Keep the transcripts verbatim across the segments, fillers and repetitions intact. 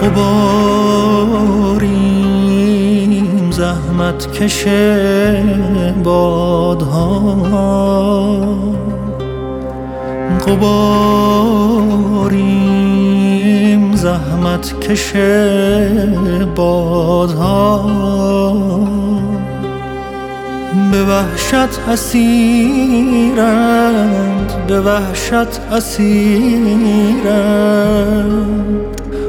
غباریم زحمت کش بادها، غباریم زحمت کش بادها، به وحشت اسیرند، به وحشت اسیرند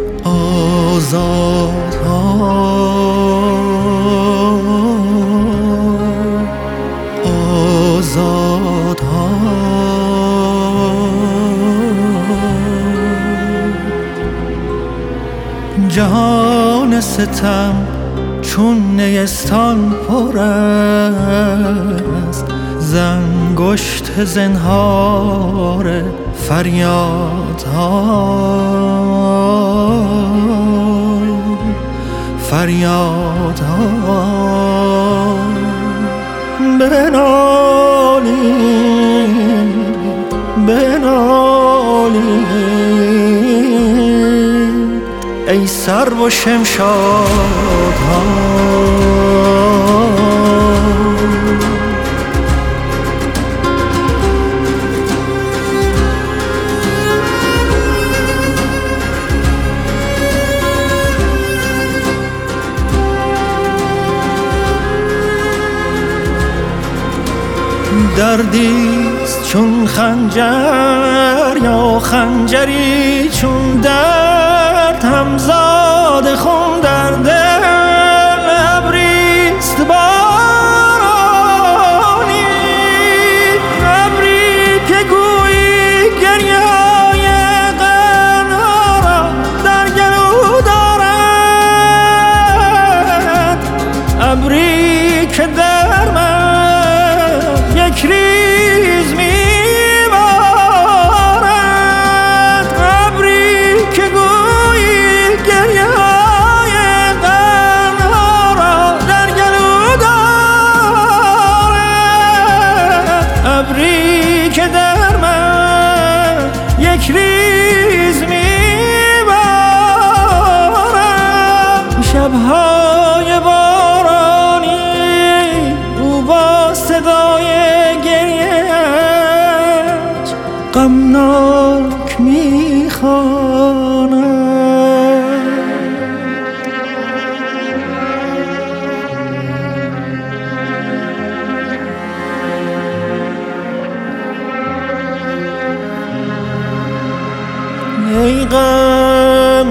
آزادها، آزادها. جهان ستم چون نیستان پر است زنگشت زنهار فریادها، فریادها. بنالید، بنالید ای سرو و شمشادها، دردیست چون خنجر یا خنجری چون درد، همزاد خون در دل ابریست بارانی، ابری که گویی گریه‌های غم‌ها را در گلو دارد، ابری که در من یک ریز میبارد، ابری که گویی گریه های غم‌ها را در گلو دارد، ابری که در من یک ریز میبارد. شب‌های بارانی او با صدای غمناک میخواند، ای غم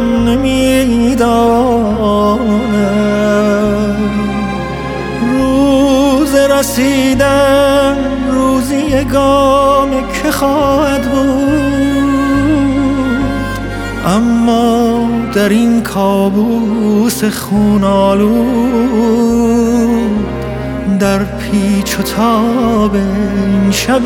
نمیدانم روز رسیدن روزی یگام که خواهد بود، اما در این کابوس خون‌آلود در پیچ و تاب این شب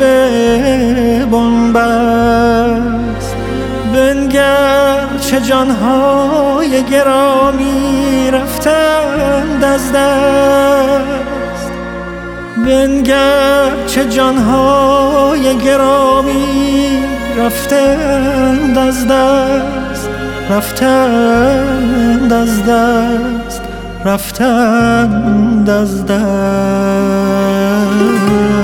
بنبست، بنگر چه جانهای گرامی رفتند از دست، بنگر چه جانهای گرامی رفتند از دست، رفتند از دست، رفتند از دست.